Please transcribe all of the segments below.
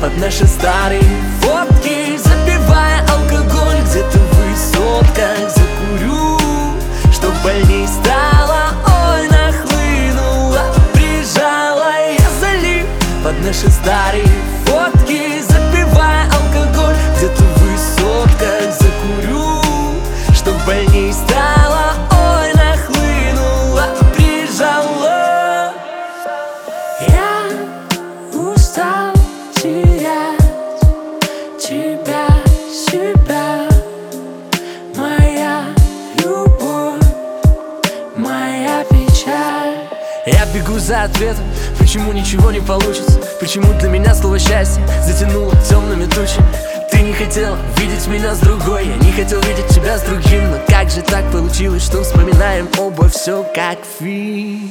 под наши старые фотки, запивая алкоголь где-то в высотках. Закурю, чтоб больней стало, ой, нахлынула, прижала. Я залип под наши старые фотки, запивая алкоголь где-то в высотках. Закурю, чтоб больней стало, ой, нахлынула, прижала. Я устал терять тебя, себя, моя любовь, моя печаль. Я бегу за ответом, почему ничего не получится, почему для меня слово счастье затянуло темными тучами. Ты не хотела видеть меня с другой, я не хотел видеть тебя с другим. Но как же так получилось, что вспоминаем оба все как фильм?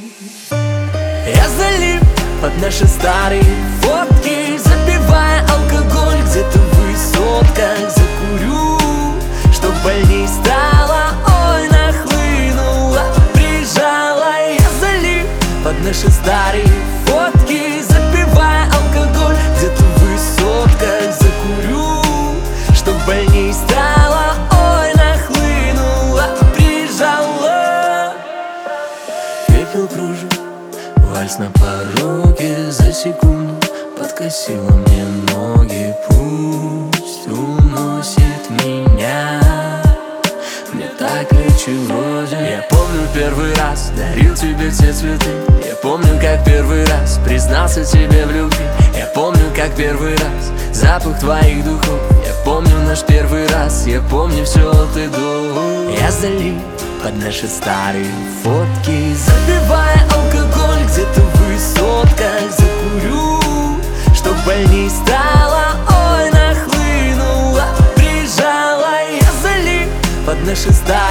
Я залип под наши старые фотки, запивая алкоголь где-то в высотках. Закурю, чтоб больней стало, ой, нахлынула, прижала. Я залип под наши старые фотки, запивая алкоголь где-то в высотках. Закурю, чтоб больней стало, ой, нахлынула, прижала. Пепел кружит, вальс на пороге, за секунду подкосила мне ноги. Пусть уносит меня, мне так легче вроде. Я помню первый раз дарил тебе все цветы, я помню, как первый раз признался тебе в любви. Я помню, как первый раз запах твоих духов, я помню наш первый раз, я помню все от и до. Я залип под наши старые фотки, запивая алкоголь где-то в высотках. Закурю, чтоб больней стало, ой, нахлынула, прижала. Я залип под наши старые